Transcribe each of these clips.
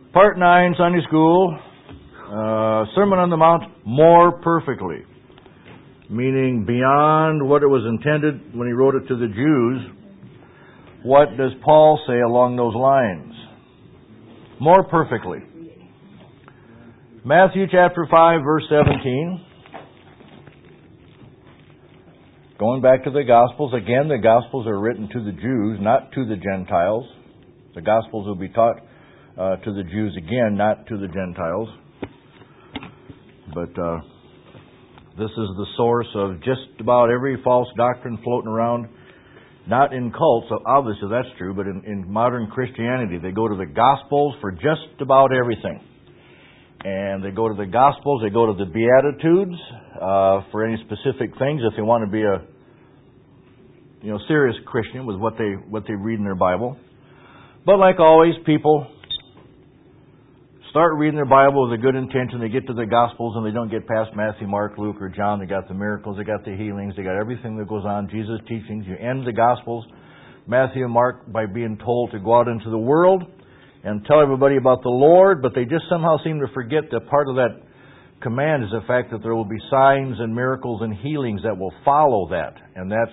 Part 9, Sunday School, Sermon on the Mount, more perfectly. Meaning beyond what it was intended when he wrote it to the Jews. What does Paul say along those lines? More perfectly. Matthew chapter 5, verse 17. Going back to the Gospels, again, the Gospels are written to the Jews, not to the Gentiles. The Gospels will be taught to the Jews again, not to the Gentiles. But this is the source of just about every false doctrine floating around. Not in cults, obviously that's true, but in modern Christianity, they go to the Gospels for just about everything. And they go to the Gospels, they go to the Beatitudes for any specific things if they want to be a serious Christian with what they read in their Bible. But like always, people start reading their Bible with a good intention. They get to the Gospels and they don't get past Matthew, Mark, Luke, or John. They got the miracles, they got the healings, they got everything that goes on, Jesus' teachings. You end the Gospels, Matthew and Mark, by being told to go out into the world and tell everybody about the Lord, but they just somehow seem to forget that part of that command is the fact that there will be signs and miracles and healings that will follow that. And that's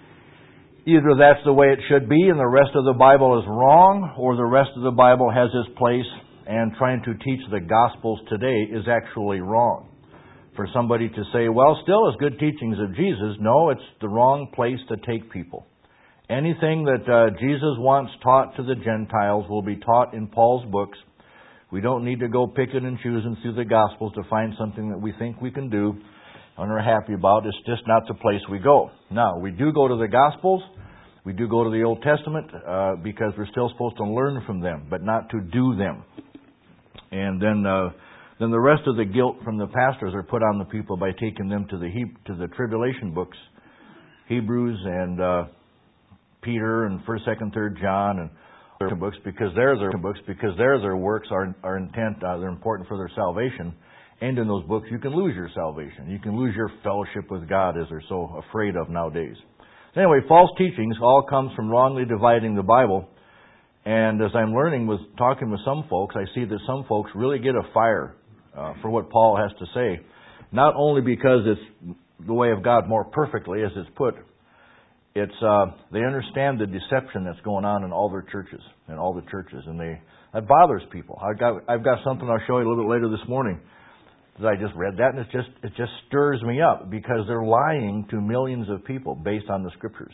the way it should be and the rest of the Bible is wrong, or the rest of the Bible has its place and trying to teach the Gospels today is actually wrong. For somebody to say, well, still as good teachings of Jesus, no, it's the wrong place to take people. Anything that Jesus wants taught to the Gentiles will be taught in Paul's books. We don't need to go picking and choosing through the Gospels to find something that we think we can do and are happy about. It's just not the place we go. Now, we do go to the Gospels. We do go to the Old Testament because we're still supposed to learn from them, but not to do them. And then the rest of the guilt from the pastors are put on the people by taking them to the tribulation books, Hebrews and Peter and 1st, 2nd, 3rd John and their books because their works are intent. They're important for their salvation. And in those books, you can lose your salvation. You can lose your fellowship with God, as they're so afraid of nowadays. Anyway, false teachings all comes from wrongly dividing the Bible. And as I'm talking with some folks, I see that some folks really get a fire for what Paul has to say. Not only because it's the way of God more perfectly, as it's put, it's they understand the deception that's going on in all their churches, and that bothers people. I've got something I'll show you a little bit later this morning that I just read that, and it just stirs me up because they're lying to millions of people based on the Scriptures.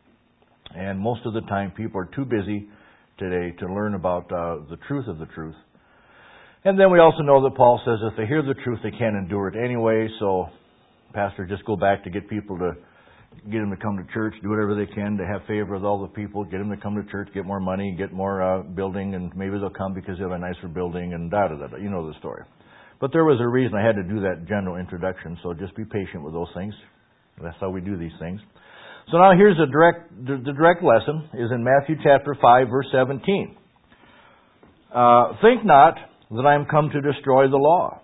And most of the time, people are too busy today to learn about the truth of the truth. And then we also know that Paul says if they hear the truth, they can't endure it anyway. So, pastor, just go back to get people to get them to come to church, do whatever they can to have favor with all the people, get them to come to church, get more money, get more building, and maybe they'll come because they have a nicer building and da-da-da-da. You know the story. But there was a reason I had to do that general introduction, so just be patient with those things. That's how we do these things. So now here's the direct lesson is in Matthew chapter 5, verse 17. Think not that I am come to destroy the law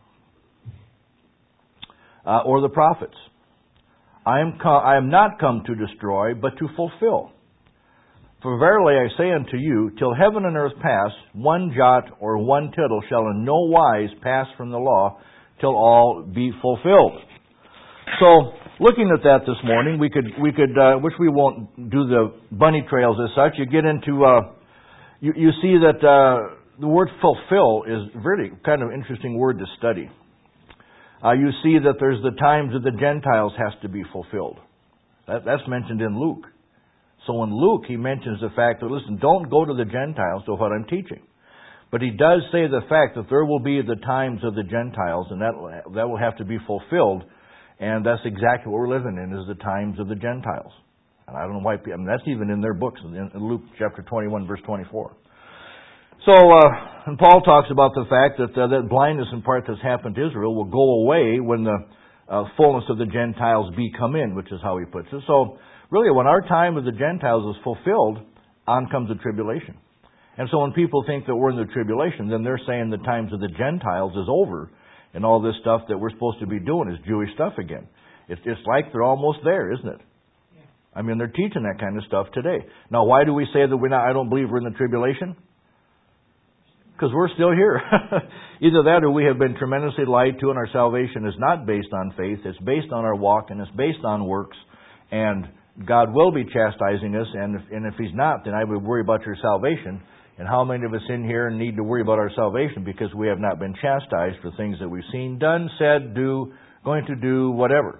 or the prophets. I am not come to destroy, but to fulfill. For verily I say unto you, till heaven and earth pass, one jot or one tittle shall in no wise pass from the law, till all be fulfilled. So, looking at that this morning, we could, which we won't do the bunny trails as such. You get into, you see that the word fulfill is really kind of an interesting word to study. You see that there's the times of the Gentiles has to be fulfilled. That's mentioned in Luke. So in Luke, he mentions the fact that, listen, don't go to the Gentiles to what I'm teaching. But he does say the fact that there will be the times of the Gentiles, and that will have to be fulfilled. And that's exactly what we're living in, is the times of the Gentiles. And I don't know why, that's even in their books, in Luke chapter 21, verse 24. So, and Paul talks about the fact that that blindness in part that's happened to Israel will go away when the fullness of the Gentiles be come in, which is how he puts it. So, really, when our time of the Gentiles is fulfilled, on comes the tribulation. And so when people think that we're in the tribulation, then they're saying the times of the Gentiles is over, and all this stuff that we're supposed to be doing is Jewish stuff again. It's like they're almost there, isn't it? Yeah. I mean, they're teaching that kind of stuff today. Now, why do we say that I don't believe we're in the tribulation? because we're still here. Either that or we have been tremendously lied to and our salvation is not based on faith. It's based on our walk and it's based on works. And God will be chastising us. And if He's not, then I would worry about your salvation. And how many of us in here need to worry about our salvation because we have not been chastised for things that we've seen, done, said, going to do, whatever.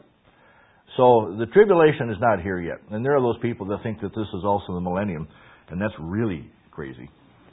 So the tribulation is not here yet. And there are those people that think that this is also the millennium. And that's really crazy.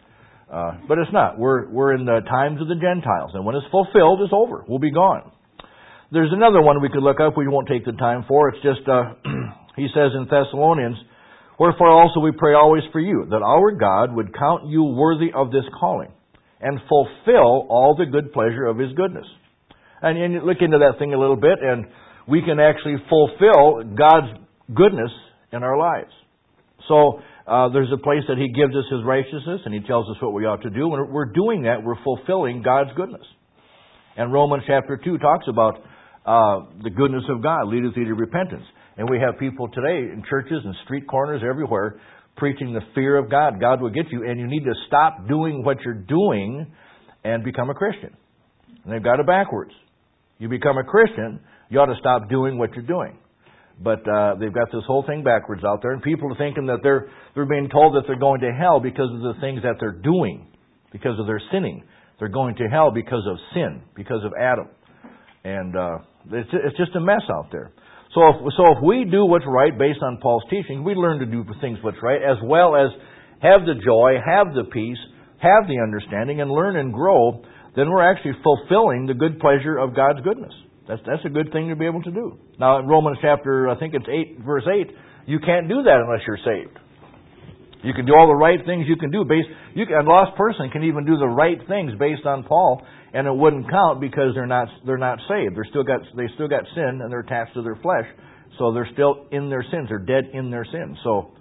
But it's not. We're in the times of the Gentiles. And when it's fulfilled, it's over. We'll be gone. There's another one we could look up we won't take the time for. It's just, he says in Thessalonians, wherefore also we pray always for you, that our God would count you worthy of this calling, and fulfill all the good pleasure of His goodness. And you look into that thing a little bit, and we can actually fulfill God's goodness in our lives. So, there's a place that He gives us His righteousness, and He tells us what we ought to do. When we're doing that, we're fulfilling God's goodness. And Romans chapter 2 talks about the goodness of God leadeth thee to repentance. And we have people today in churches and street corners everywhere preaching the fear of God. God will get you, and you need to stop doing what you're doing and become a Christian. And they've got it backwards. You become a Christian, you ought to stop doing what you're doing. But they've got this whole thing backwards out there, and people are thinking that they're being told that they're going to hell because of the things that they're doing, because of their sinning. They're going to hell because of sin, because of Adam. And it's just a mess out there. So if we do what's right based on Paul's teaching, we learn to do things what's right, as well as have the joy, have the peace, have the understanding, and learn and grow, then we're actually fulfilling the good pleasure of God's goodness. That's a good thing to be able to do. Now, in Romans chapter, I think it's 8, verse 8, you can't do that unless you're saved. You can do all the right things you can do. A lost person can even do the right things based on Paul, and it wouldn't count because they're not saved. They still got sin, and they're attached to their flesh, so they're still in their sins. They're dead in their sins. So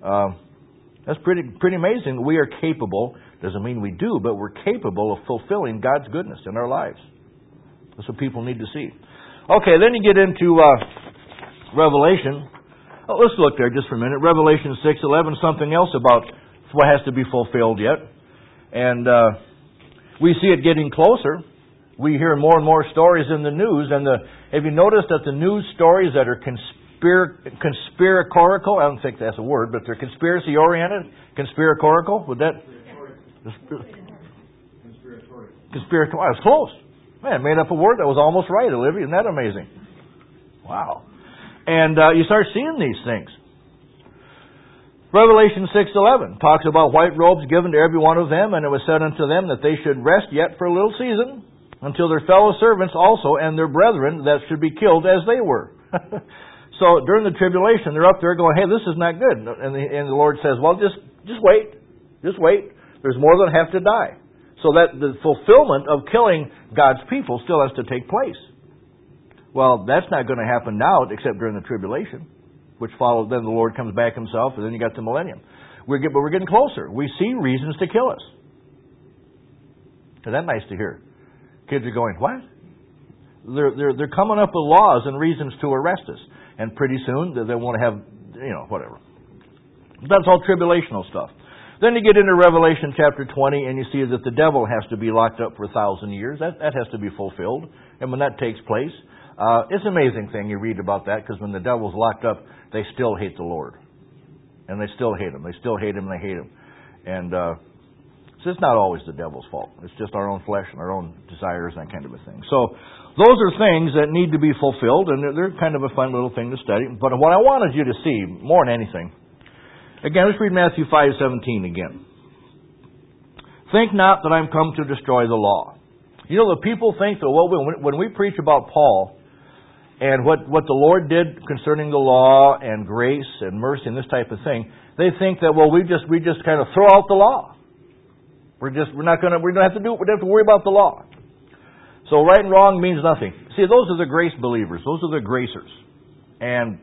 that's pretty amazing. We are capable. Doesn't mean we do, but we're capable of fulfilling God's goodness in our lives. That's what people need to see. Okay, then you get into Revelation. Oh, let's look there just for a minute. Revelation 6:11, something else about what has to be fulfilled yet. And we see it getting closer. We hear more and more stories in the news. And have you noticed that the news stories that are conspiratorical, I don't think that's a word, but they're conspiracy-oriented, conspiratorical, would that? Conspiratorial. I was close. Man, made up a word that was almost right, Olivia. Isn't that amazing? Wow. And you start seeing these things. Revelation 6:11 talks about white robes given to every one of them, and it was said unto them that they should rest yet for a little season, until their fellow servants also and their brethren that should be killed as they were. So during the tribulation, they're up there going, hey, this is not good. And the Lord says, well, just wait. Just wait. There's more than have to die. So that the fulfillment of killing God's people still has to take place. Well, that's not going to happen now except during the tribulation, which follows, then the Lord comes back Himself, and then you got the millennium. But we're getting closer. We see reasons to kill us. Isn't that nice to hear? Kids are going, what? They're coming up with laws and reasons to arrest us. And pretty soon they want to have, whatever. That's all tribulational stuff. Then you get into Revelation chapter 20, and you see that the devil has to be locked up for 1,000 years. That has to be fulfilled. And when that takes place, it's an amazing thing you read about that, because when the devil's locked up, they still hate the Lord. And they still hate Him. They still hate Him, and they hate Him. And so it's not always the devil's fault. It's just our own flesh and our own desires and that kind of a thing. So those are things that need to be fulfilled, and they're kind of a fun little thing to study. But what I wanted you to see, more than anything, again, let's read Matthew 5:17 again. Think not that I'm come to destroy the law. You know, the people think that, well, when we preach about Paul and what the Lord did concerning the law and grace and mercy and this type of thing, they think that, well, we just kind of throw we don't have to worry about the law. So right and wrong means nothing. See, those are the grace believers. Those are the gracers. And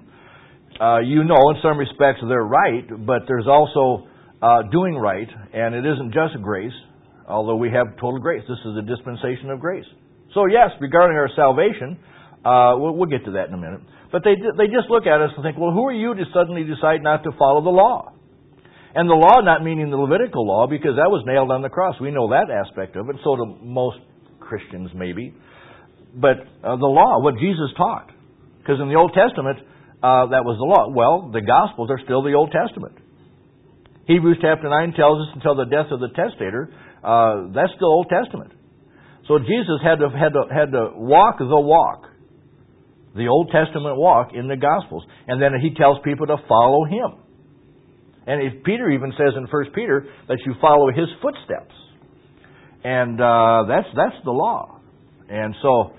in some respects they're right, but there's also doing right, and it isn't just grace, although we have total grace. This is a dispensation of grace. So yes, regarding our salvation, we'll get to that in a minute. But they just look at us and think, well, who are you to suddenly decide not to follow the law? And the law not meaning the Levitical law, because that was nailed on the cross. We know that aspect of it, so do most Christians maybe. But the law, what Jesus taught. Because in the Old Testament, that was the law. Well, the Gospels are still the Old Testament. Hebrews chapter 9 tells us until the death of the testator, that's still Old Testament. So Jesus had to walk the walk, the Old Testament walk in the Gospels. And then he tells people to follow him. And Peter even says in 1 Peter that you follow his footsteps. And that's the law. And so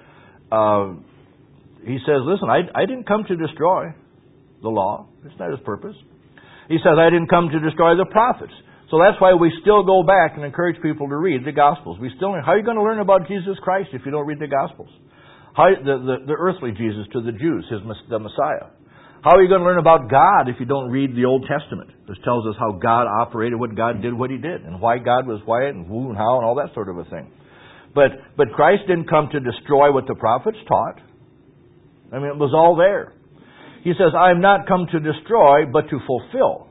he says, listen, I didn't come to destroy the law. It's not his purpose. He says, I didn't come to destroy the prophets. So that's why we still go back and encourage people to read the Gospels. How are you going to learn about Jesus Christ if you don't read the Gospels? The earthly Jesus to the Jews, the Messiah. How are you going to learn about God if you don't read the Old Testament? This tells us how God operated, what God did, what He did, and why God was why and who and how and all that sort of a thing. But Christ didn't come to destroy what the prophets taught. I mean, it was all there. He says, I have not come to destroy, but to fulfill.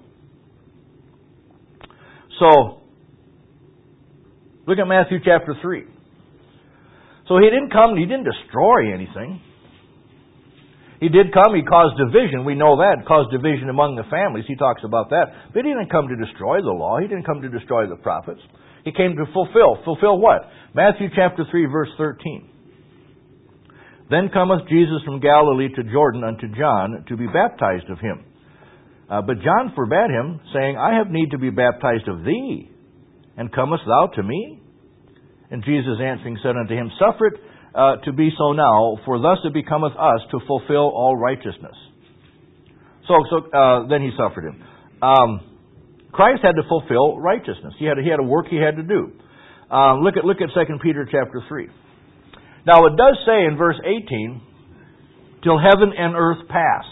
So, look at Matthew chapter 3. So He didn't destroy anything. He did come, He caused division. We know that. Caused division among the families. He talks about that. But He didn't come to destroy the law. He didn't come to destroy the prophets. He came to fulfill. Fulfill what? Matthew chapter 3, verse 13. Then cometh Jesus from Galilee to Jordan unto John to be baptized of him. But John forbade him, saying, I have need to be baptized of thee, and comest thou to me? And Jesus answering said unto him, Suffer it to be so now, for thus it becometh us to fulfill all righteousness. So then he suffered him. Christ had to fulfill righteousness. He had a work he had to do. Look at 2 Peter chapter 3. Now it does say in verse 18, till heaven and earth pass.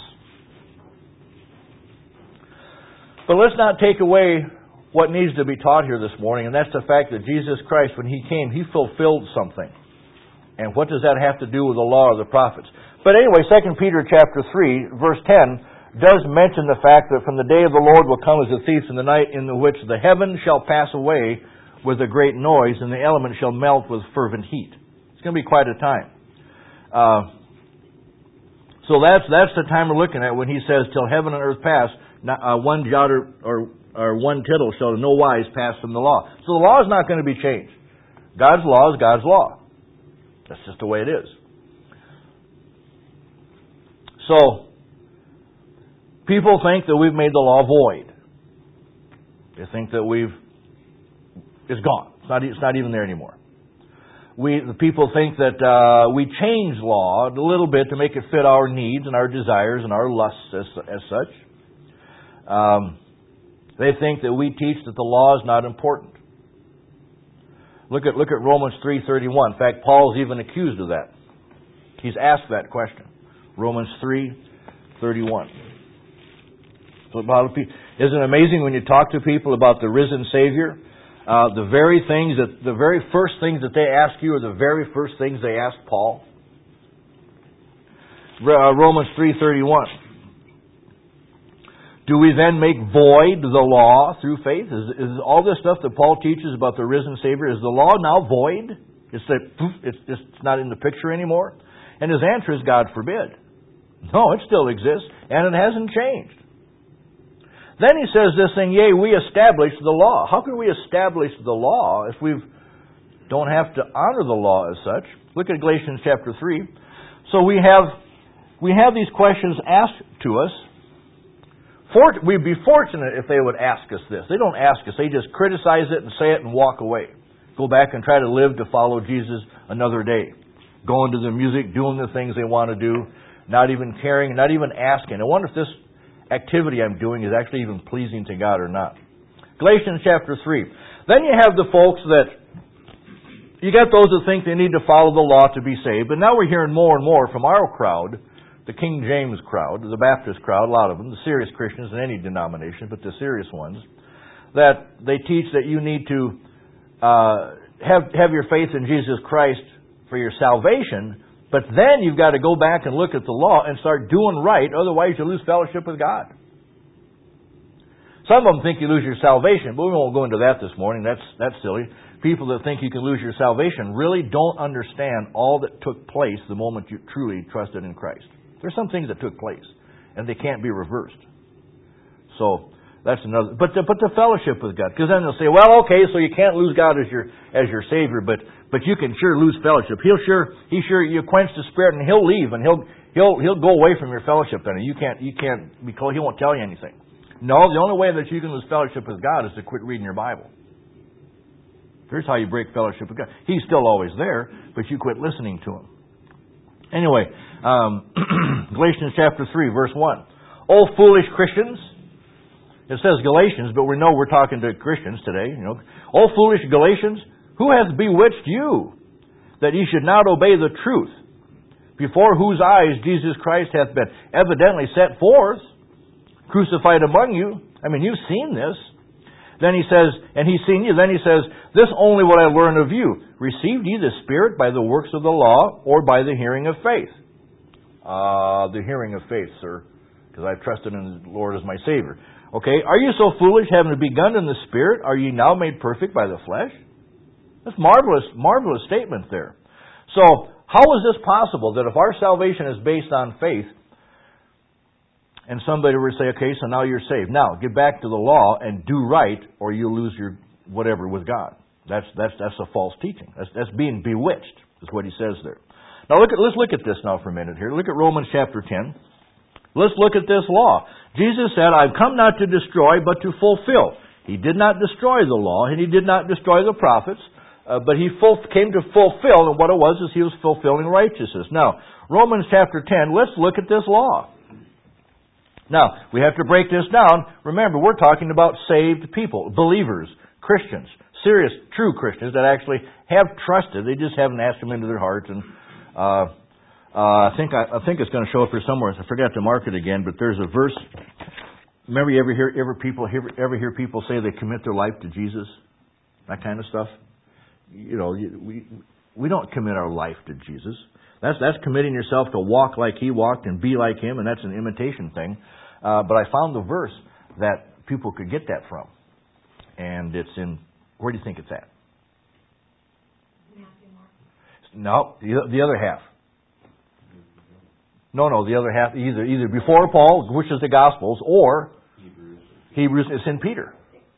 But let's not take away what needs to be taught here this morning, and that's the fact that Jesus Christ, when He came, He fulfilled something. And what does that have to do with the law of the prophets? But anyway, 2 Peter chapter 3, verse 10, does mention the fact that from the day of the Lord will come as a thief in the night, in which the heavens shall pass away with a great noise, and the elements shall melt with fervent heat. It's going to be quite a time. So that's the time we're looking at when He says, till heaven and earth pass, one jot or one tittle shall in no wise pass from the law. So the law is not going to be changed. God's law is God's law. That's just the way it is. So, people think that we've made the law void. They think that it's gone. It's not even there anymore. The people think that we change law a little bit to make it fit our needs and our desires and our lusts as such. They think that we teach that the law is not important. Look at Romans 3:31. In fact, Paul's even accused of that. He's asked that question. Romans 3:31. So isn't it amazing when you talk to people about the risen Savior? The very first things that they ask you are the very first things they asked Paul. Romans 3:31. Do we then make void the law through faith? Is all this stuff that Paul teaches about the risen Savior, is the law now void? It's not in the picture anymore? And his answer is, God forbid. No, it still exists, and it hasn't changed. Then he says this thing, yea, we establish the law. How can we establish the law if we don't have to honor the law as such? Look at Galatians chapter 3. So we have these questions asked to us. We'd be fortunate if they would ask us this. They don't ask us. They just criticize it and say it and walk away. Go back and try to live to follow Jesus another day. Going to the music, doing the things they want to do, not even caring, not even asking. I wonder if this activity I'm doing is actually even pleasing to God or not. Galatians chapter 3. Then you have the folks that, you got those that think they need to follow the law to be saved, but now we're hearing more and more from our crowd, the King James crowd, the Baptist crowd, a lot of them, the serious Christians in any denomination, but the serious ones, that they teach that you need to have your faith in Jesus Christ for your salvation, but then you've got to go back and look at the law and start doing right, otherwise you lose fellowship with God. Some of them think you lose your salvation, but we won't go into that this morning. That's silly. People that think you can lose your salvation really don't understand all that took place the moment you truly trusted in Christ. There's some things that took place, and they can't be reversed. So that's another. But the fellowship with God, because then they'll say, well, okay, so you can't lose God as your Savior, but you can sure lose fellowship. You quench the Spirit, and He'll leave, and He'll go away from your fellowship. Then you can't because He won't tell you anything. No, the only way that you can lose fellowship with God is to quit reading your Bible. Here's how you break fellowship with God. He's still always there, but you quit listening to Him. Anyway, Galatians chapter 3, verse 1. O foolish Christians. It says Galatians, but we know we're talking to Christians today. O foolish Galatians, who hath bewitched you, that ye should not obey the truth, before whose eyes Jesus Christ hath been evidently set forth, crucified among you. I mean, you've seen this. Then he says, and He's seen you. Then he says, this only what I learn of you. Received ye the Spirit by the works of the law, or by the hearing of faith? The hearing of faith, sir, because I've trusted in the Lord as my Savior. Okay, are you so foolish, having begun in the Spirit, are ye now made perfect by the flesh? That's marvelous statement there. So, how is this possible that if our salvation is based on faith, and somebody would say, okay, so now you're saved. Now, get back to the law and do right, or you lose your whatever with God. That's a false teaching. That's being bewitched, is what he says there. Now, let's look at this now for a minute here. Look at Romans chapter 10. Let's look at this law. Jesus said, I've come not to destroy, but to fulfill. He did not destroy the law, and He did not destroy the prophets, but He came to fulfill, and what it was is He was fulfilling righteousness. Now, Romans chapter 10, let's look at this law. Now, we have to break this down. Remember, we're talking about saved people, believers, Christians, serious, true Christians that actually have trusted. They just haven't asked Him into their hearts. And I think it's going to show up here somewhere. I forgot to mark it again, but there's a verse. Remember, you ever hear people say they commit their life to Jesus? That kind of stuff. We don't commit our life to Jesus. That's committing yourself to walk like He walked and be like Him, and that's an imitation thing. But I found the verse that people could get that from. And it's in, where do you think it's at? No, the other half. No, the other half, either before Paul, which is the Gospels, or Hebrews, it's in Peter.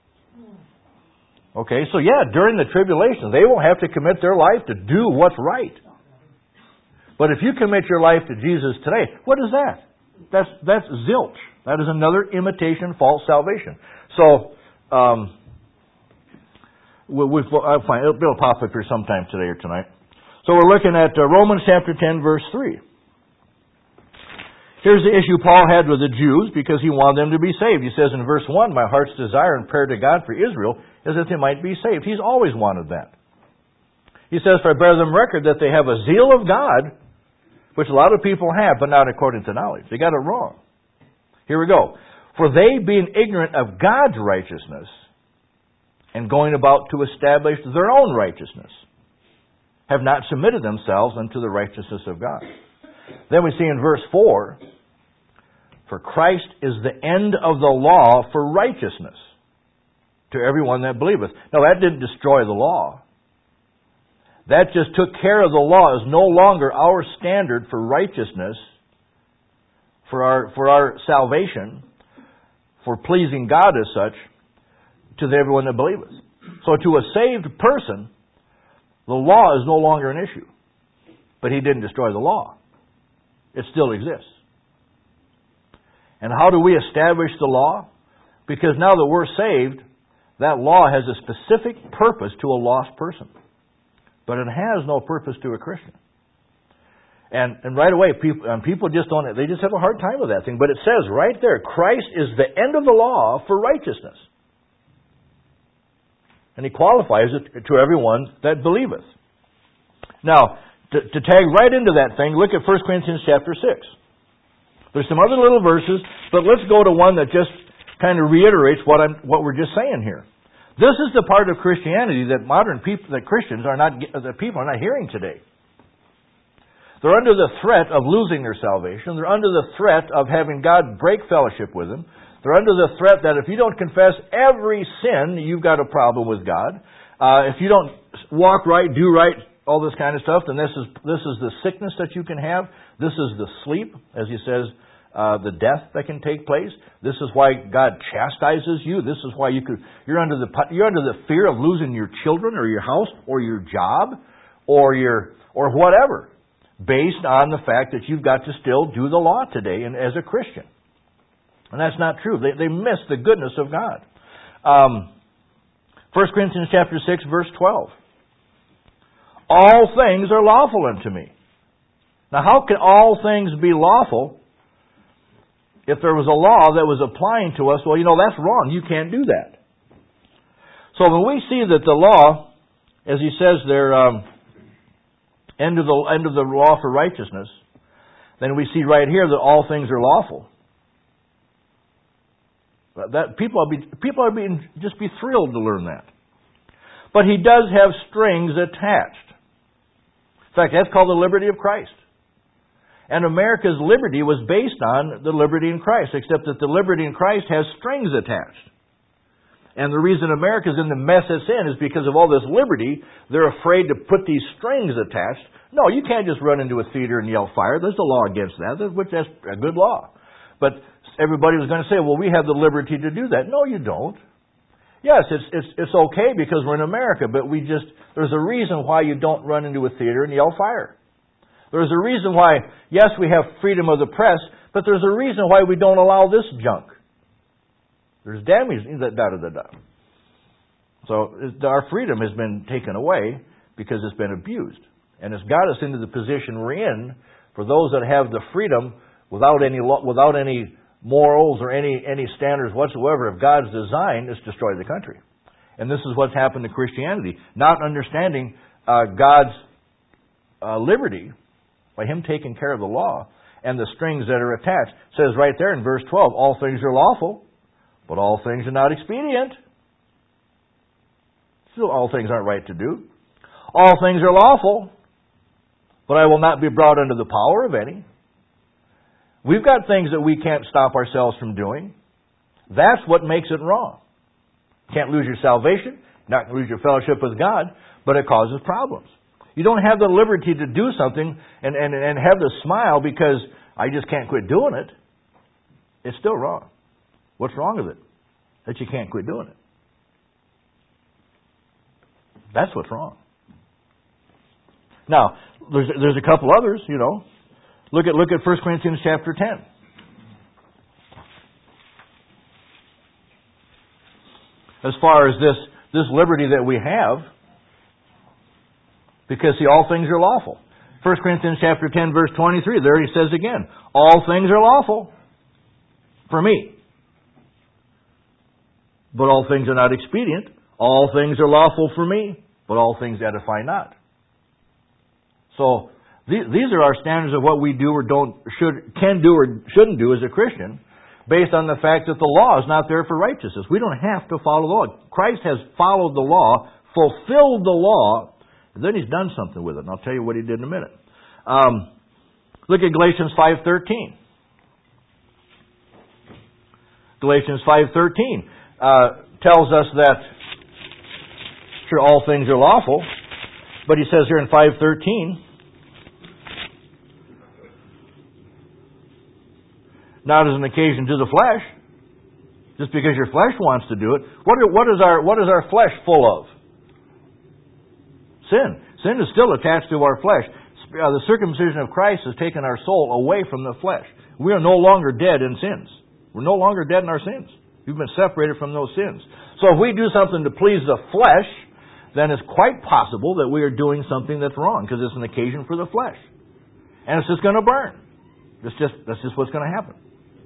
Okay, so during the tribulation, they won't have to commit their life to do what's right. But if you commit your life to Jesus today, what is that? That's zilch. That is another imitation false salvation. So, I'll find it'll pop up here sometime today or tonight. So we're looking at Romans chapter 10, verse 3. Here's the issue Paul had with the Jews because he wanted them to be saved. He says in verse 1, my heart's desire and prayer to God for Israel is that they might be saved. He's always wanted that. He says, for I bear them record that they have a zeal of God, which a lot of people have, but not according to knowledge. They got it wrong. Here we go. For they, being ignorant of God's righteousness, and going about to establish their own righteousness, have not submitted themselves unto the righteousness of God. Then we see in verse 4, for Christ is the end of the law for righteousness to everyone that believeth. Now that didn't destroy the law. That just took care of the law. It's no longer our standard for righteousness, for our salvation, for pleasing God as such, to everyone that believeth. So to a saved person, the law is no longer an issue. But He didn't destroy the law. It still exists. And how do we establish the law? Because now that we're saved, that law has a specific purpose to a lost person. But it has no purpose to a Christian. And right away, people just don't, they just have a hard time with that thing. But it says right there, Christ is the end of the law for righteousness. And He qualifies it to everyone that believeth. Now, to tag right into that thing, look at 1 Corinthians chapter 6. There's some other little verses, but let's go to one that just kind of reiterates what we're just saying here. This is the part of Christianity that Christians are not, that people are not hearing today. They're under the threat of losing their salvation. They're under the threat of having God break fellowship with them. They're under the threat that if you don't confess every sin, you've got a problem with God. If you don't walk right, do right, all this kind of stuff, then this is the sickness that you can have. This is the sleep, as he says, the death that can take place. This is why God chastises you. This is why you're under the fear of losing your children or your house or your job or whatever, based on the fact that you've got to still do the law today and as a Christian. And that's not true. They miss the goodness of God. 1 Corinthians chapter 6, verse 12. All things are lawful unto me. Now, how can all things be lawful if there was a law that was applying to us? Well, that's wrong. You can't do that. So when we see that the law, as he says there, end of the law for righteousness, then we see right here that all things are lawful. That people are being just be thrilled to learn that. But he does have strings attached. In fact, that's called the liberty of Christ. And America's liberty was based on the liberty in Christ, except that the liberty in Christ has strings attached. And the reason America's in the mess it's in is because of all this liberty, they're afraid to put these strings attached. No, you can't just run into a theater and yell fire. There's a law against that, which that's a good law. But everybody was going to say, well, we have the liberty to do that. No, you don't. Yes, it's okay because we're in America, but there's a reason why you don't run into a theater and yell fire. There's a reason why, yes, we have freedom of the press, but there's a reason why we don't allow this junk. There's damage, So our freedom has been taken away because it's been abused. And it's got us into the position we're in for those that have the freedom without any morals or any standards whatsoever of God's design is destroy the country. And this is what's happened to Christianity. Not understanding God's liberty by Him taking care of the law and the strings that are attached. It says right there in verse 12, all things are lawful, but all things are not expedient. So all things aren't right to do. All things are lawful, but I will not be brought under the power of any. We've got things that we can't stop ourselves from doing. That's what makes it wrong. Can't lose your salvation, not lose your fellowship with God, but it causes problems. You don't have the liberty to do something and have the smile because I just can't quit doing it. It's still wrong. What's wrong with it? That you can't quit doing it. That's what's wrong. Now, there's a couple others, Look at 1 Corinthians chapter 10. As far as this liberty that we have, because all things are lawful. 1 Corinthians chapter 10, verse 23, there he says again, all things are lawful for me, but all things are not expedient. All things are lawful for me, but all things edify not. So, these are our standards of what we do or can do or shouldn't do as a Christian, based on the fact that the law is not there for righteousness. We don't have to follow the law. Christ has followed the law, fulfilled the law, and then He's done something with it. And I'll tell you what He did in a minute. Look at Galatians 5:13. Galatians 5:13 tells us that, sure, all things are lawful, but he says here in 5:13, not as an occasion to the flesh, just because your flesh wants to do it. What is our flesh full of? Sin. Sin is still attached to our flesh. The circumcision of Christ has taken our soul away from the flesh. We are no longer dead in sins. We're no longer dead in our sins. We've been separated from those sins. So if we do something to please the flesh, then it's quite possible that we are doing something that's wrong, because it's an occasion for the flesh. And it's just going to burn. That's just what's going to happen.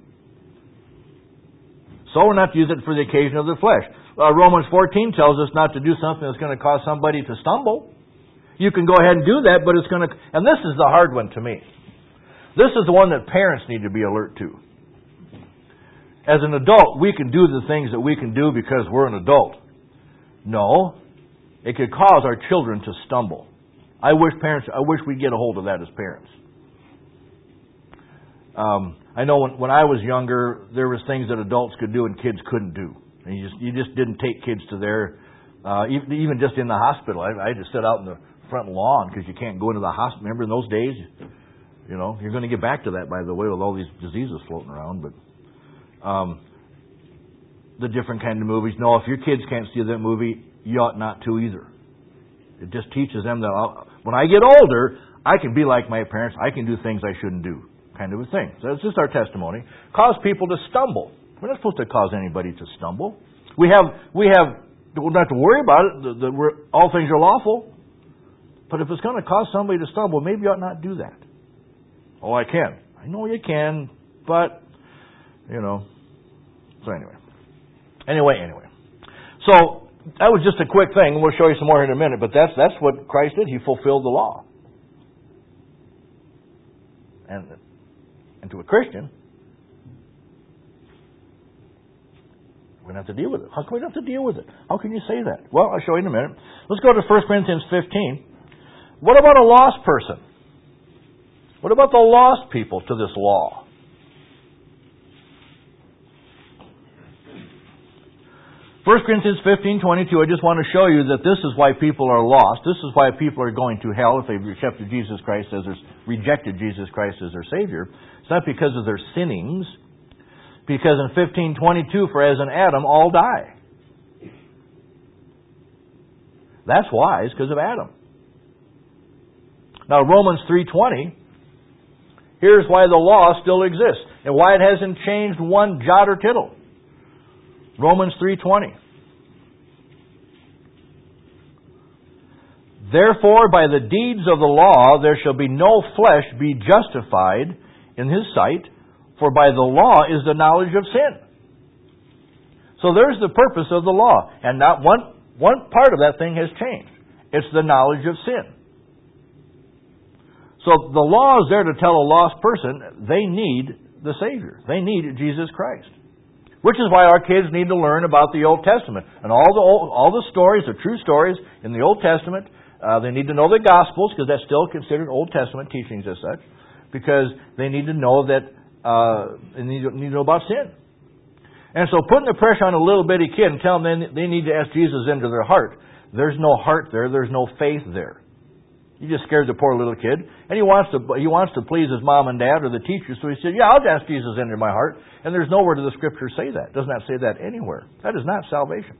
So we're not to use it for the occasion of the flesh. Romans 14 tells us not to do something that's going to cause somebody to stumble. You can go ahead and do that, but it's going to... And this is the hard one to me. This is the one that parents need to be alert to. As an adult, we can do the things that we can do because we're an adult. No. It could cause our children to stumble. I wish we'd get a hold of that as parents. I know when I was younger, there was things that adults could do and kids couldn't do. And you just didn't take kids to there, even just in the hospital. I had to sit out in the front lawn because you can't go into the hospital. Remember in those days? You know, you're going to get back to that, by the way, with all these diseases floating around. But the different kind of movies. No, if your kids can't see that movie, you ought not to either. It just teaches them that when I get older, I can be like my parents. I can do things I shouldn't do, kind of a thing. So that's just our testimony. Cause people to stumble. We're not supposed to cause anybody to stumble. We don't have to worry about it. All things are lawful. But if it's going to cause somebody to stumble, maybe you ought not do that. Oh, I can. I know you can, but, you know. So anyway. So that was just a quick thing. We'll show you some more in a minute, but that's what Christ did. He fulfilled the law. And to a Christian, we're going to have to deal with it. How can we have to deal with it? How can you say that? Well, I'll show you in a minute. Let's go to 1 Corinthians 15. What about a lost person? What about the lost people to this law? 1 Corinthians 15:22, I just want to show you that this is why people are lost. This is why people are going to hell if they've rejected Jesus Christ as their Savior. It's not because of their sinnings. Because in 15:22, for as in Adam, all die. That's why. It's because of Adam. Now, Romans 3:20, here's why the law still exists and why it hasn't changed one jot or tittle. Romans 3:20. Therefore, by the deeds of the law, there shall be no flesh be justified in his sight, for by the law is the knowledge of sin. So there's the purpose of the law. And not one part of that thing has changed. It's the knowledge of sin. So the law is there to tell a lost person they need the Savior. They need Jesus Christ. Which is why our kids need to learn about the Old Testament. And all the stories, the true stories in the Old Testament. They need to know the Gospels, because that's still considered Old Testament teachings as such. Because they need to know that they need to know about sin. And so putting the pressure on a little bitty kid and telling them they need to ask Jesus into their heart, there's no heart there, there's no faith there. You just scared the poor little kid. And he wants to please his mom and dad or the teacher, so he said, yeah, I'll ask Jesus into my heart. And there's nowhere do the Scriptures say that. It does not say that anywhere. That is not salvation.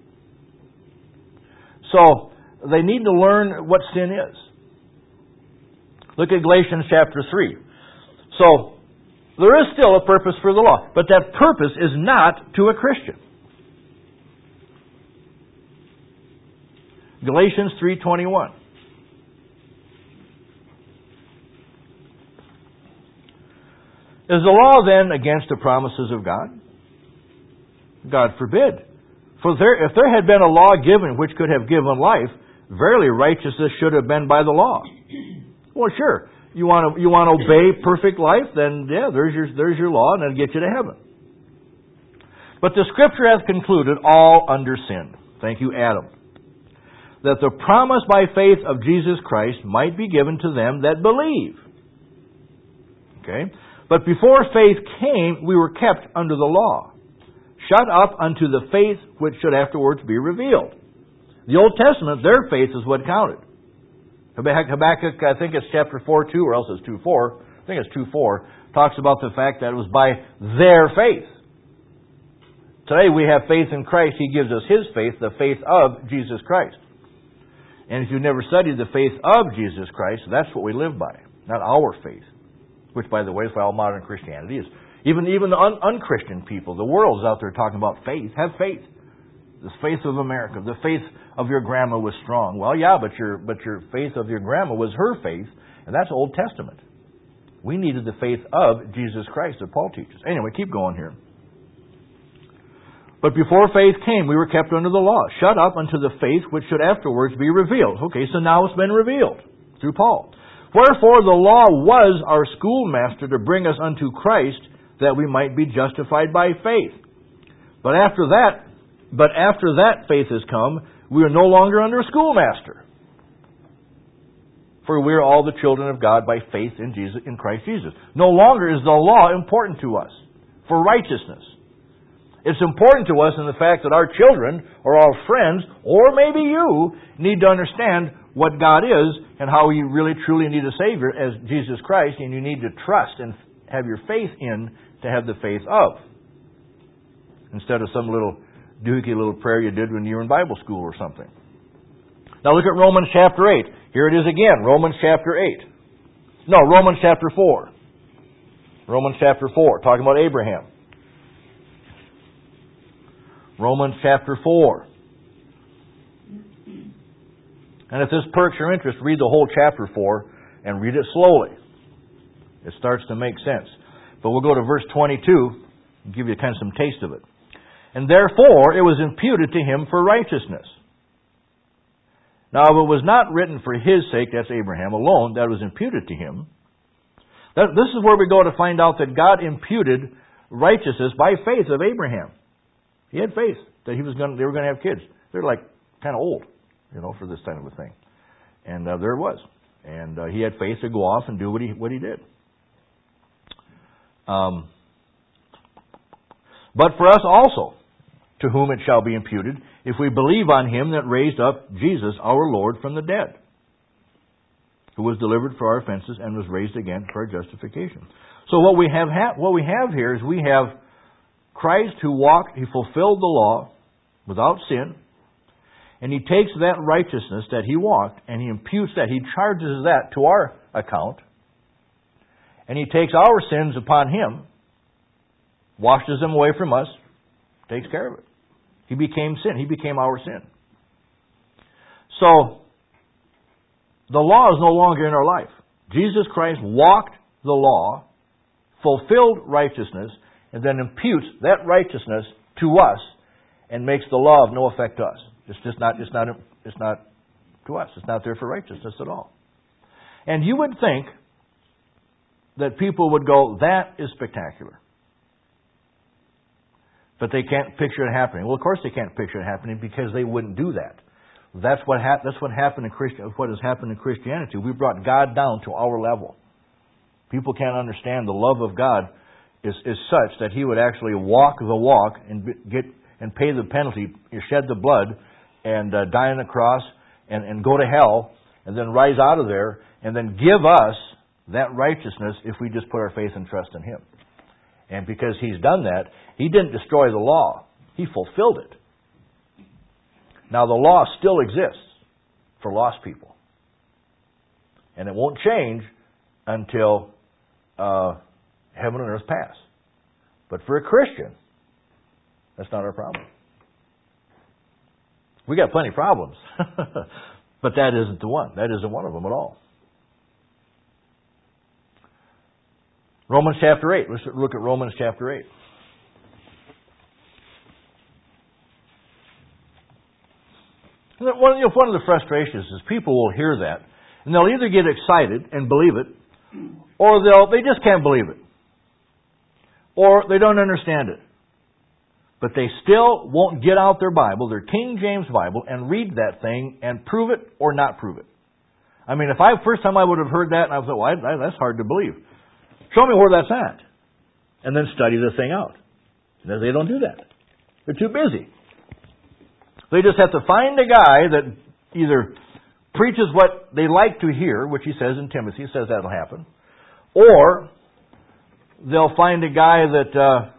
So, they need to learn what sin is. Look at Galatians chapter 3. So, there is still a purpose for the law, but that purpose is not to a Christian. Galatians 3:21. Is the law then against the promises of God? God forbid. For if there had been a law given which could have given life, verily righteousness should have been by the law. Well, sure. You want to obey perfect life, then yeah, there's your law, and it'll get you to heaven. But the Scripture hath concluded all under sin. Thank you, Adam. That the promise by faith of Jesus Christ might be given to them that believe. Okay? But before faith came, we were kept under the law, shut up unto the faith which should afterwards be revealed. The Old Testament, their faith is what counted. Habakkuk, I think it's chapter 4:2, or else it's 2:4. I think it's 2:4. Talks about the fact that it was by their faith. Today we have faith in Christ. He gives us His faith, the faith of Jesus Christ. And if you've never studied the faith of Jesus Christ, that's what we live by, not our faith. Which, by the way, is why all modern Christianity is. Even the unchristian people, the world is out there talking about faith. Have faith. The faith of America. The faith of your grandma was strong. Well, yeah, but your faith of your grandma was her faith, and that's Old Testament. We needed the faith of Jesus Christ that Paul teaches. Anyway, keep going here. But before faith came, we were kept under the law, shut up unto the faith which should afterwards be revealed. Okay, so now it's been revealed through Paul. Wherefore the law was our schoolmaster to bring us unto Christ, that we might be justified by faith. But after that faith has come, we are no longer under a schoolmaster. For we are all the children of God by faith in Christ Jesus. No longer is the law important to us for righteousness. It's important to us in the fact that our children or our friends, or maybe you, need to understand what God is and how you really truly need a Savior as Jesus Christ, and you need to trust and have your faith in to have the faith of. Instead of some little doohickey little prayer you did when you were in Bible school or something. Now look at Romans chapter 8. Here it is again, Romans chapter 8. No, Romans chapter 4. Romans chapter 4, talking about Abraham. Romans chapter 4. And if this perks your interest, read the whole chapter 4 and read it slowly. It starts to make sense. But we'll go to verse 22 and give you kind of some taste of it. And therefore it was imputed to him for righteousness. Now, if it was not written for his sake, that's Abraham alone, that was imputed to him. This is where we go to find out that God imputed righteousness by faith of Abraham. He had faith that they were going to have kids. They're like kind of old, for this kind of a thing. And there it was. And he had faith to go off and do what he did. But for us also, to whom it shall be imputed, if we believe on him that raised up Jesus our Lord from the dead, who was delivered for our offenses and was raised again for our justification. So what we have here is we have Christ who walked, he fulfilled the law without sin, and he takes that righteousness that he walked and he imputes that, he charges that to our account, and he takes our sins upon him, washes them away from us, takes care of it. He became sin. He became our sin. So, the law is no longer in our life. Jesus Christ walked the law, fulfilled righteousness, and then imputes that righteousness to us and makes the law of no effect to us. It's not to us. It's not there for righteousness at all. And you would think that people would go, that is spectacular. But they can't picture it happening. Well, of course they can't picture it happening because they wouldn't do that. That's what happened in what has happened in Christianity. We brought God down to our level. People can't understand the love of God is such that He would actually walk the walk and pay the penalty, shed the blood, and die on the cross, and go to hell, and then rise out of there, and then give us that righteousness if we just put our faith and trust in Him. And because He's done that, He didn't destroy the law. He fulfilled it. Now, the law still exists for lost people. And it won't change until heaven and earth pass. But for a Christian, that's not our problem. We got plenty of problems. But that isn't the one. That isn't one of them at all. Romans chapter 8. Let's look at Romans chapter 8. One of the frustrations is people will hear that, and they'll either get excited and believe it, or they just can't believe it, or they don't understand it. But they still won't get out their Bible, their King James Bible, and read that thing and prove it or not prove it. I mean, first time I would have heard that, and I thought, well, that's hard to believe. Show me where that's at. And then study the thing out. And they don't do that. They're too busy. They just have to find a guy that either preaches what they like to hear, which he says in Timothy, he says that'll happen, or they'll find a guy that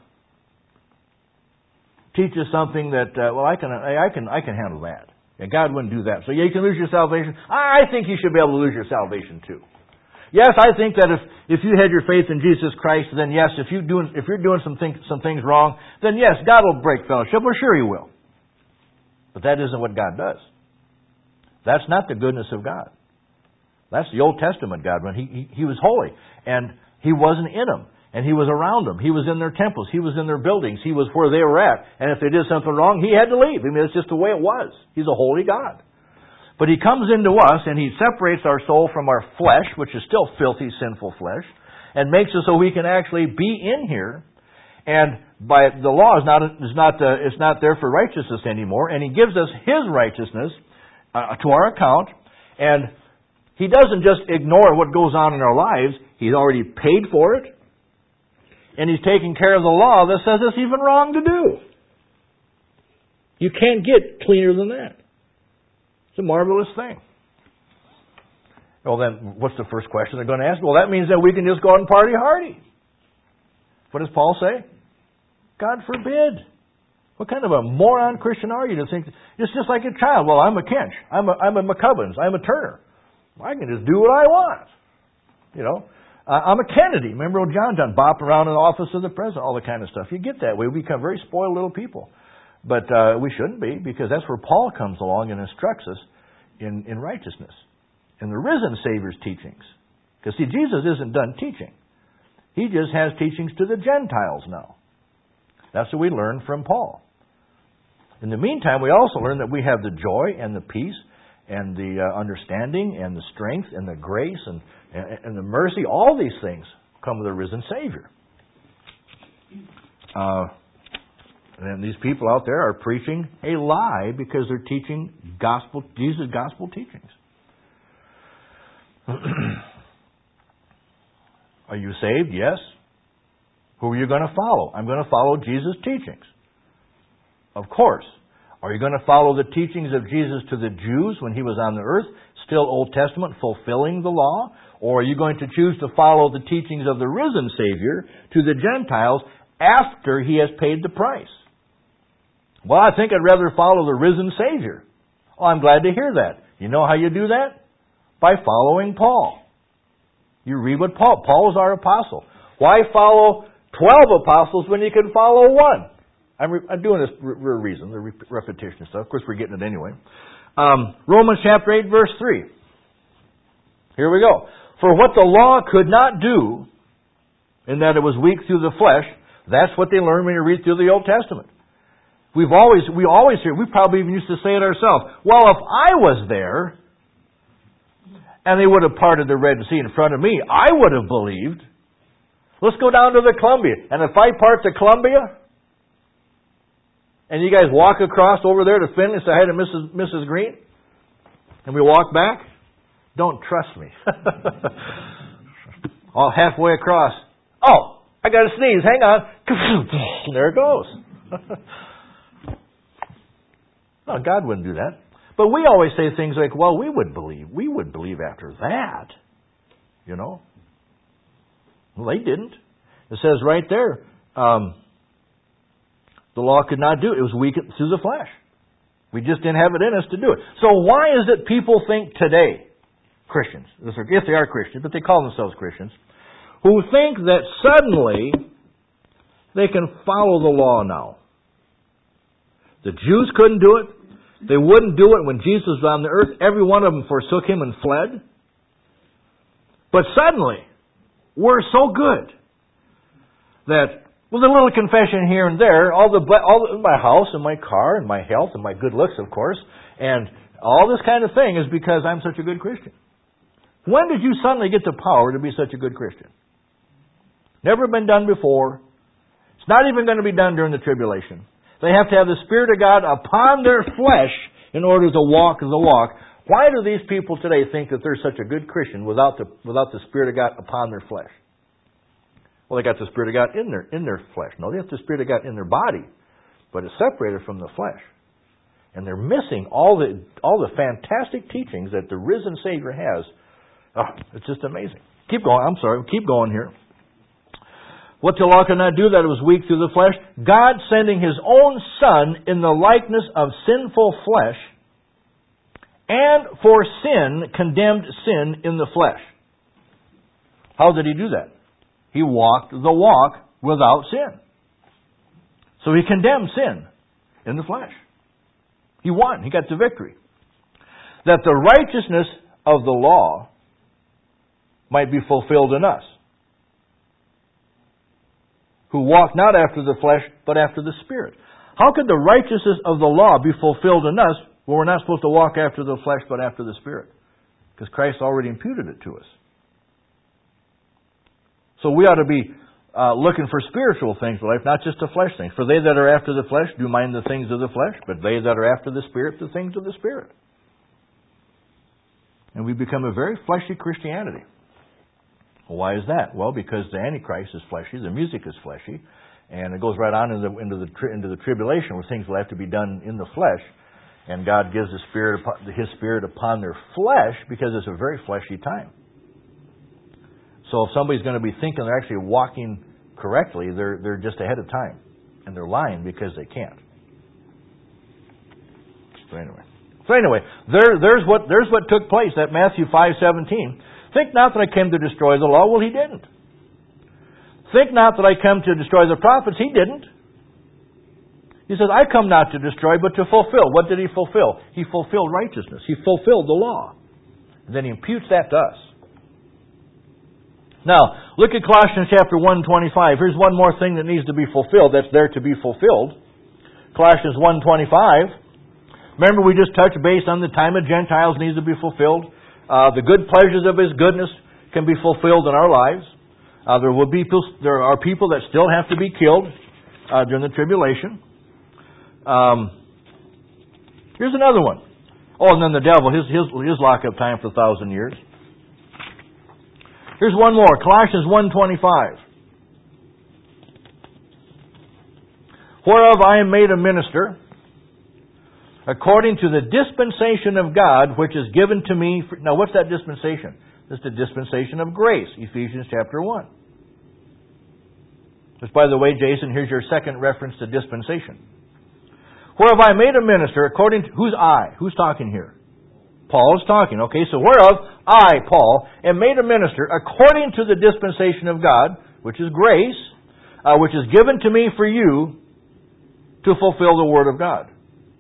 teaches something that, I can handle that. Yeah, God wouldn't do that. So yeah, you can lose your salvation. I think you should be able to lose your salvation too. Yes, I think that if you had your faith in Jesus Christ, then yes, if you're doing some things wrong, then yes, God will break fellowship. Well, sure He will. But that isn't what God does. That's not the goodness of God. That's the Old Testament God. When He was holy, and He wasn't in them, and He was around them. He was in their temples. He was in their buildings. He was where they were at. And if they did something wrong, He had to leave. I mean, it's just the way it was. He's a holy God. But He comes into us, and He separates our soul from our flesh, which is still filthy, sinful flesh, and makes it so we can actually be in here. And by the law is not there for righteousness anymore, and He gives us His righteousness to our account, and He doesn't just ignore what goes on in our lives. He's already paid for it. And He's taking care of the law that says it's even wrong to do. You can't get cleaner than that. It's a marvelous thing. Well, then, what's the first question they're going to ask? Well, that means that we can just go out and party hardy. What does Paul say? God forbid. What kind of a moron Christian are you to think it's just like a child? Well, I'm a Kinch. I'm a McCubbins. I'm a Turner. I can just do what I want. You know, I'm a Kennedy. Remember old John bopping around in the office of the president, all the kind of stuff. You get that way. We become very spoiled little people. But we shouldn't be, because that's where Paul comes along and instructs us in righteousness. In the risen Savior's teachings. Because, see, Jesus isn't done teaching. He just has teachings to the Gentiles now. That's what we learn from Paul. In the meantime, we also learn that we have the joy and the peace and the understanding and the strength and the grace and the mercy. All these things come with the risen Savior. And these people out there are preaching a lie because they're teaching Jesus' gospel teachings. Are you saved? Yes. Who are you going to follow? I'm going to follow Jesus' teachings. Of course. Are you going to follow the teachings of Jesus to the Jews when He was on the earth, still Old Testament, fulfilling the law? Or are you going to choose to follow the teachings of the risen Savior to the Gentiles after He has paid the price? Well, I think I'd rather follow the risen Savior. Oh, I'm glad to hear that. You know how you do that? By following Paul. You read what Paul is our apostle. Why follow 12 apostles when you can follow one? I'm doing this for a reason, the repetition stuff. Of course, we're getting it anyway. Romans chapter 8, verse 3. Here we go. For what the law could not do, in that it was weak through the flesh, that's what they learn when you read through the Old Testament. We always hear, we probably even used to say it ourselves, well, if I was there, and they would have parted the Red Sea in front of me, I would have believed. Let's go down to the Columbia. And if I part the Columbia, and you guys walk across over there to Finley and say hi to Mrs. Green, and we walk back, don't trust me. All halfway across. Oh, I got to sneeze. Hang on. And there it goes. No, God wouldn't do that. But we always say things like, well, we would believe after that. You know? Well, they didn't. It says right there, the law could not do it. It was weak through the flesh. We just didn't have it in us to do it. So why is it people think today, Christians, if they are Christians, but they call themselves Christians, who think that suddenly they can follow the law now? The Jews couldn't do it. They wouldn't do it when Jesus was on the earth. Every one of them forsook Him and fled. But suddenly, we're so good that with a little confession here and there, all my house and my car and my health and my good looks, of course, and all this kind of thing is because I'm such a good Christian. When did you suddenly get the power to be such a good Christian? Never been done before. It's not even going to be done during the tribulation. They have to have the Spirit of God upon their flesh in order to walk the walk. Why do these people today think that they're such a good Christian without the Spirit of God upon their flesh? Well, they got the Spirit of God in their flesh. No, they have the Spirit of God in their body, but it's separated from the flesh. And they're missing all the fantastic teachings that the risen Savior has. Oh, it's just amazing. Keep going. I'm sorry. Keep going here. What the law could not do, that it was weak through the flesh. God sending His own Son in the likeness of sinful flesh, and for sin, condemned sin in the flesh. How did He do that? He walked the walk without sin. So He condemned sin in the flesh. He won. He got the victory. That the righteousness of the law might be fulfilled in us, who walk not after the flesh, but after the Spirit. How could the righteousness of the law be fulfilled in us when we're not supposed to walk after the flesh, but after the Spirit? Because Christ already imputed it to us. So we ought to be looking for spiritual things in life, not just the flesh things. For they that are after the flesh do mind the things of the flesh, but they that are after the Spirit, the things of the Spirit. And we become a very fleshy Christianity. Well, why is that? Well, because the Antichrist is fleshy, the music is fleshy, and it goes right on into the tribulation where things will have to be done in the flesh, and God gives His Spirit upon their flesh because it's a very fleshy time. So if somebody's going to be thinking they're actually walking correctly, they're just ahead of time, and they're lying because they can't. So anyway, there's what took place. That Matthew 5:17. Think not that I came to destroy the law. Well, He didn't. Think not that I come to destroy the prophets. He didn't. He says, I come not to destroy, but to fulfill. What did He fulfill? He fulfilled righteousness. He fulfilled the law. And then He imputes that to us. Now, look at Colossians chapter 1:25. Here's one more thing that needs to be fulfilled, that's there to be fulfilled. Colossians 1:25. Remember, we just touched base on the time of Gentiles needs to be fulfilled. The good pleasures of His goodness can be fulfilled in our lives. There are people that still have to be killed during the tribulation. Here's another one. Oh, and then the devil, his lockup time for 1,000 years. Here's one more, Colossians 1:25. Whereof I am made a minister, according to the dispensation of God, which is given to me. Now, what's that dispensation? It's the dispensation of grace, Ephesians chapter 1. Which, by the way, Jason, here's your second reference to dispensation. Whereof I made a minister, according to... Who's I? Who's talking here? Paul is talking. Okay, so whereof I, Paul, am made a minister, according to the dispensation of God, which is grace, which is given to me for you to fulfill the Word of God.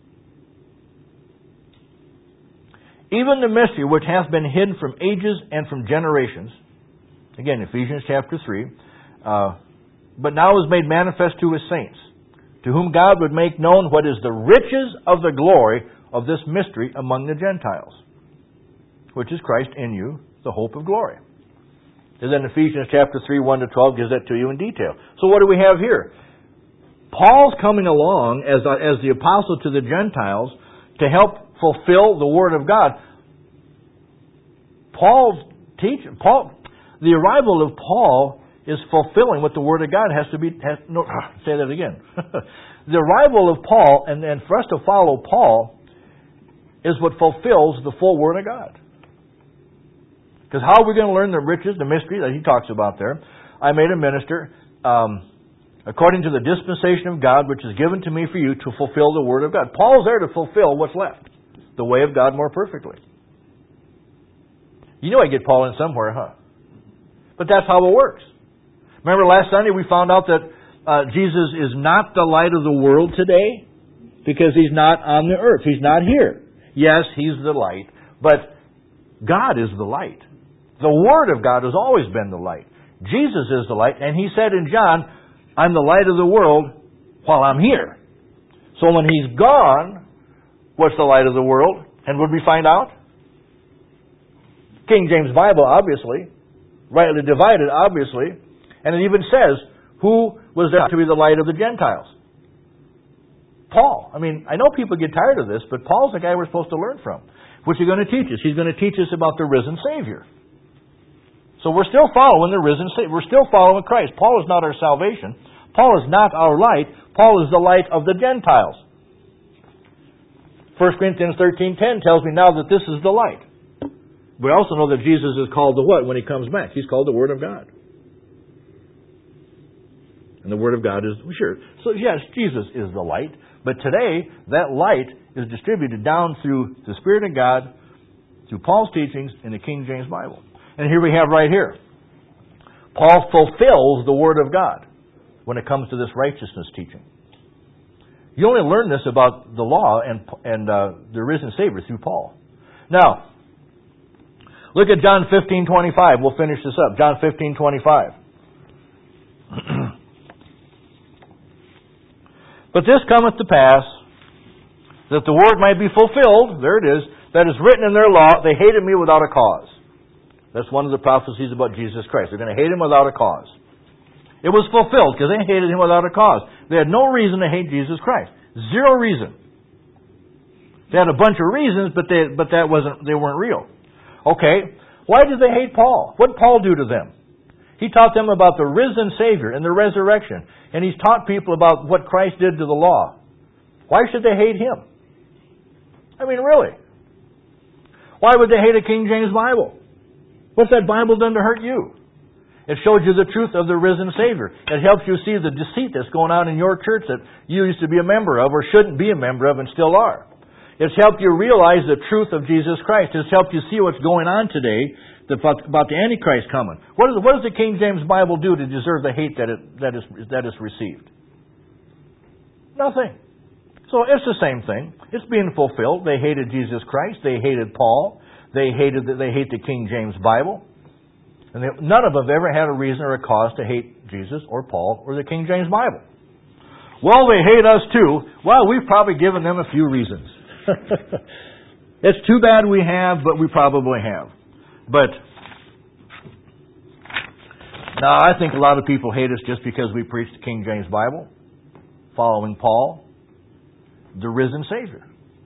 Even the mystery which hath been hidden from ages and from generations, again, Ephesians chapter 3, but now is made manifest to His saints, to whom God would make known what is the riches of the glory of this mystery among the Gentiles, which is Christ in you, the hope of glory. And then Ephesians chapter 3, 1-12 gives that to you in detail. So what do we have here? Paul's coming along as the apostle to the Gentiles to help fulfill the Word of God. The arrival of Paul is fulfilling what the Word of God has to be. Say that again. The arrival of Paul, and for us to follow Paul, is what fulfills the full Word of God. Because how are we going to learn the riches, the mystery that he talks about there? I made a minister, according to the dispensation of God, which is given to me for you to fulfill the Word of God. Paul's there to fulfill what's left. The way of God more perfectly. You know I get Paul in somewhere, huh? But that's how it works. Remember last Sunday we found out that Jesus is not the light of the world today because He's not on the earth. He's not here. Yes, He's the light, but God is the light. The Word of God has always been the light. Jesus is the light, and He said in John, I'm the light of the world while I'm here. So when He's gone, what's the light of the world? And would we find out? King James Bible, obviously. Rightly divided, obviously. And it even says, who was there to be the light of the Gentiles? Paul. I mean, I know people get tired of this, but Paul's the guy we're supposed to learn from. What's he going to teach us? He's going to teach us about the risen Savior. So we're still following the risen Savior. We're still following Christ. Paul is not our salvation. Paul is not our light. Paul is the light of the Gentiles. 1 Corinthians 13:10 tells me now that this is the light. We also know that Jesus is called the what when He comes back? He's called the Word of God. And the Word of God is, sure. So yes, Jesus is the light. But today, that light is distributed down through the Spirit of God, through Paul's teachings in the King James Bible. And here we have right here. Paul fulfills the Word of God when it comes to this righteousness teaching. You only learn this about the law and the risen Savior through Paul. Now, look at John 15:25. We'll finish this up. John 15:25. But this cometh to pass, that the word might be fulfilled, there it is, that is written in their law, they hated me without a cause. That's one of the prophecies about Jesus Christ. They're going to hate Him without a cause. It was fulfilled because they hated Him without a cause. They had no reason to hate Jesus Christ. Zero reason. They had a bunch of reasons, but they weren't real. Okay, why did they hate Paul? What did Paul do to them? He taught them about the risen Savior and the resurrection. And he's taught people about what Christ did to the law. Why should they hate him? I mean, really. Why would they hate a King James Bible? What's that Bible done to hurt you? It shows you the truth of the risen Savior. It helps you see the deceit that's going on in your church that you used to be a member of or shouldn't be a member of and still are. It's helped you realize the truth of Jesus Christ. It's helped you see what's going on today about the Antichrist coming. What does the King James Bible do to deserve the hate that is received? Nothing. So it's the same thing. It's being fulfilled. They hated Jesus Christ. They hated Paul. They hate the King James Bible. And none of them ever had a reason or a cause to hate Jesus or Paul or the King James Bible. Well, they hate us too. Well, we've probably given them a few reasons. It's too bad we have, but we probably have. But no, I think a lot of people hate us just because we preach the King James Bible, following Paul, the risen Savior.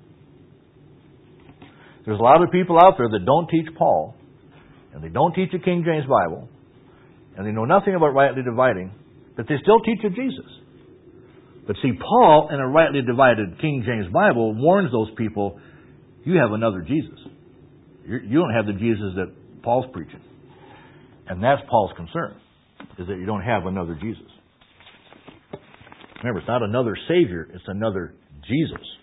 There's a lot of people out there that don't teach Paul, and they don't teach the King James Bible, and they know nothing about rightly dividing, but they still teach of Jesus. But see, Paul, in a rightly divided King James Bible, warns those people, you have another Jesus. You don't have the Jesus that Paul's preaching. And that's Paul's concern, is that you don't have another Jesus. Remember, it's not another Savior, it's another Jesus.